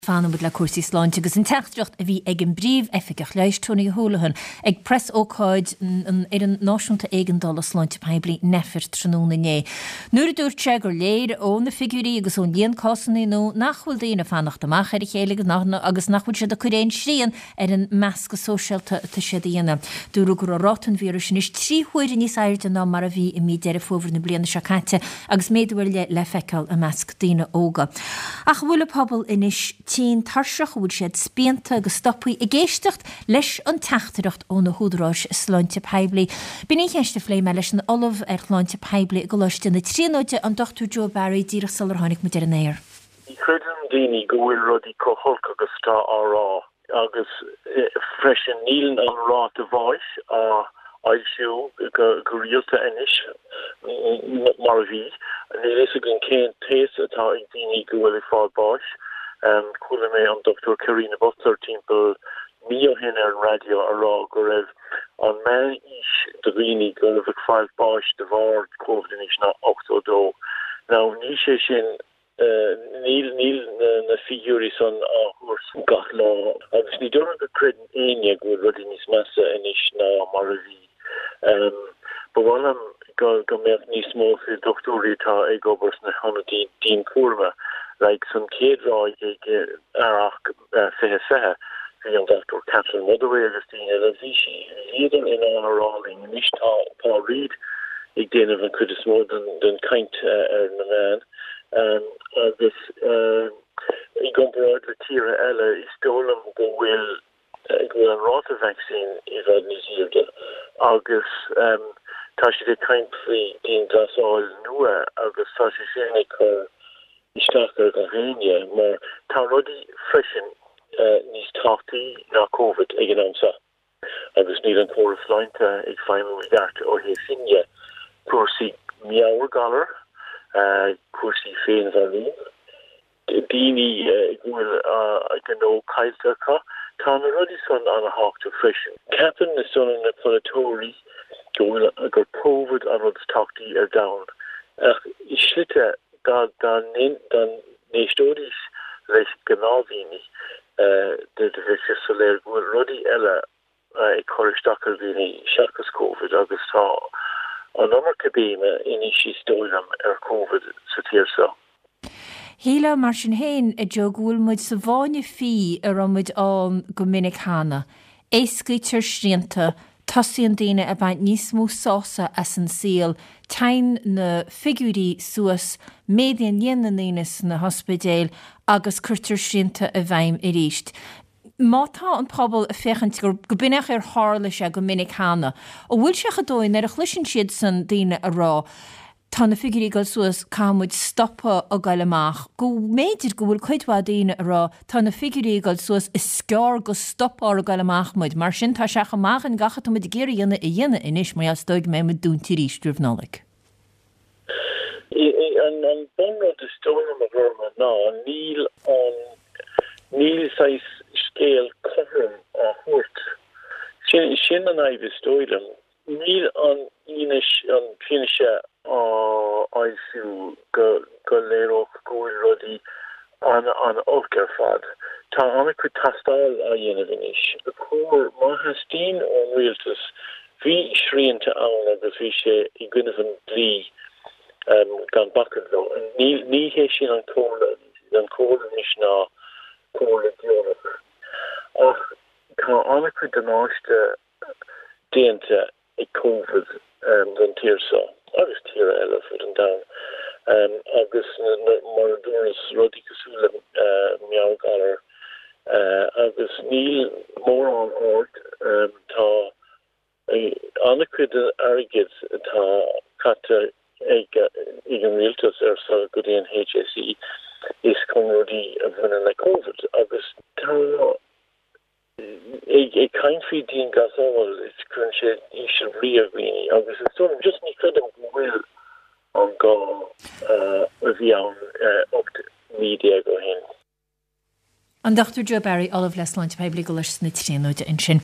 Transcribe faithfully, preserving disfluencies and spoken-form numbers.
Fanam bud le cuasí sláinte agus an teachtracht a bhí ag an bríomh efigach leis túna holahan ag press ócáid ar an náisiúnta éigeandal a sláinte peibli nefir tróna né. Nuair a dúirte gur léir ón na figurí agus ón líon cásanna nó nachhfuil daoine fannacht amach ar chéile agus nachhfuil siad a churéin srían ar an measca sóisialta tá siad dhéana. Dúrú gur rátan vírus is trí chuir níos airde ná mar a bhí i mí deir fóbhar na bliana seacaite agus méadhfuil le le feiceáil a measc daoine óga. Ach bhfuil a pobl inis tín tarsach bhúil siad spianta agus stoppaí i ggéisteacht leis an teachtareacht ó na húdráis sláinte peibli. Bhí ní cheiste flé me leis an olamh ar sláinte peibli go leiste na tríóide an Doctor Joe Barry díreach salar tháinig mu ar an éir. Ní chuidim daoine go bhfuil rudí cóthulc agus tá árá agus freisin níl an rá a bháis a ailsiú go go rialta inis mar bhí ní leis a gon céan téas atá ag daoine go bhfuil fáil báis. Um, Coola me an Doctor Karina Butler timple mio hin ar radio ará go raibh an me is de rini go raibh five bosh de var COVID is na octodo. Now ní sé sin níl níl na figuri son a hors gach lá agus ní dor go credin aine go rudi nís massa inis na mar vi. Um, but while I'm go go me nís mó fi doctori tá ag obers na hanna dín kurma. Like some kid raw arach fehe fehe young Doctor Catherine Motherway Augustine a vishi leader in an rolling nishta Paul Reed ik den of could more than than kind er na man um this uh I go broad the tira ella is stolen go will go an rota vaccine is administered August um tashi de kind free in das all nua August tashi seneca Isteachar go héine mar tá rudí freisin níos táchtaí ná COVID ag an amsa. Agus níl an chóir fleinte ag feimime gart ó hé finne cuasaí miabhar galar, cuasaí féin bharlín. Daoine bhfuil ag an ó cailteacha, tá na rudí son an a háachta freisin. Ceapan na son na polatóirí go bhfuil gur COVID an rud táchtaí ar dain. Ach is slite da dan dan nestoris leis gnávíni de de soléir go rudi ella e choristakar vini seachas COVID agus tá an nummer kabéme in is stoilm ar COVID sa tíirsa. Híle mar sin héin a jogúil muid sa bháine fi ar amid an go minic hána. Éiscaitir srianta Tosí an daine a baint níos mó sása as an síl, tain na figurí suas, médian dhéananínas na hospidéil agus curtar srianta a bhaim i ríist. Mátá an pobl a fechant gur go binech ar hála se go minic hána. ó bhfuil se chadóin ar a chluisin siad san daine a rá, tá na figurí gal suas cámuid stoppa a gail amach. Go méidir go bhfuil chuidhá daine a rá, tá na figurí gal suas is scear go stoppa a gail amach muid, mar sin tá seach amach an gachat muid géir dhéana i dhéana inis mai as stoig mé mu dúnti rístrúh nálaigh. An an bonro de stone a verma ná níl an níl sais scéal chum a hút. Sin sin an aibh stoilm. Níl an inis an pinise a ailsiú go go léireach goil rudí an an ofgar fad. Tá anna chu tastáil a dhéanamh inis. A chóir má hastín ó rialtas bhí sríanta ann agus bhí sé i gcuineh an dlí um gan bakadlo and ní ní hé sin an cóla an cóla níos ná cóla dionach. Ach tá anna chu danáiste déanta i COVID um den tíirsa agus tíra eile fud an down um agus mar dúras rudí cosúla uh meágalar uh agus níl mór an ort um tá anna chu airgid tá catta ag ag an rialtas ar sa go dtéan H S E is comrodí a bhna le COVID agus tá ag ag caiinfí dín gasáil is chun sé is riamhíní agus is so just ní chudum bhfuil an gá a bhí an opt media go hen. An Doctor Joe Barry olah leis sláinte peibli go leis na tríóide in sin.